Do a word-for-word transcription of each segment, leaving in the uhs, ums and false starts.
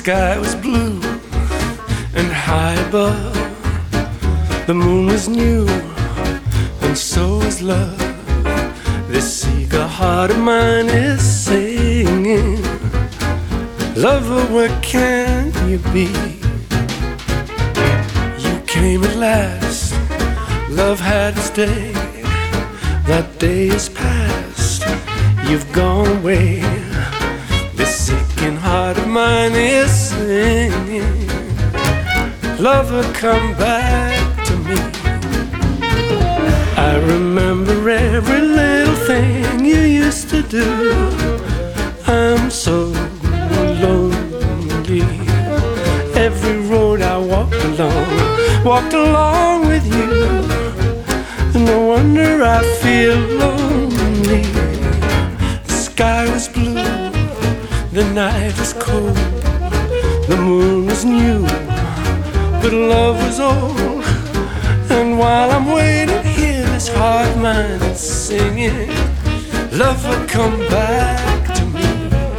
sky was blue and high above. The moon was new and so was love. This eager heart of mine is singing, lover, where can you be? You came at last, love had its day. That day is past, you've gone away. This aching heart of mine is singing, lover, come back to me. I remember every little thing you used to do. I'm so lonely. Every road I walked along, walked along with you. No wonder I feel lonely. The sky was blue, the night was cold, the moon was new, but love was old. And while I'm waiting here, this heart of mine is singing, lover, come back to me.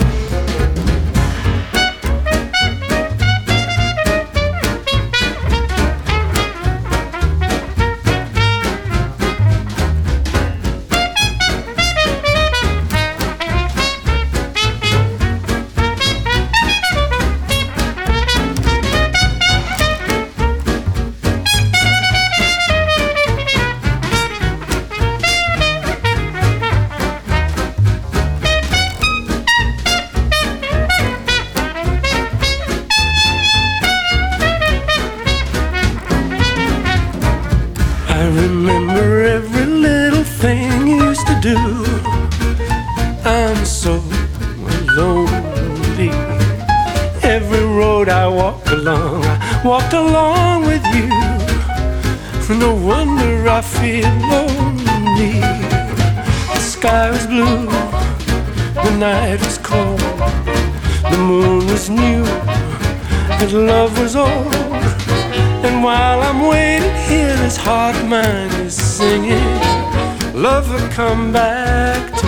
I remember every little thing you used to do. I'm so lonely. Every road I walked along, I walked along with you. No wonder I feel lonely. The sky was blue, the night was cold, the moon was new, and love was old. And while I'm waiting here, this heart of mine is singing, lover, come back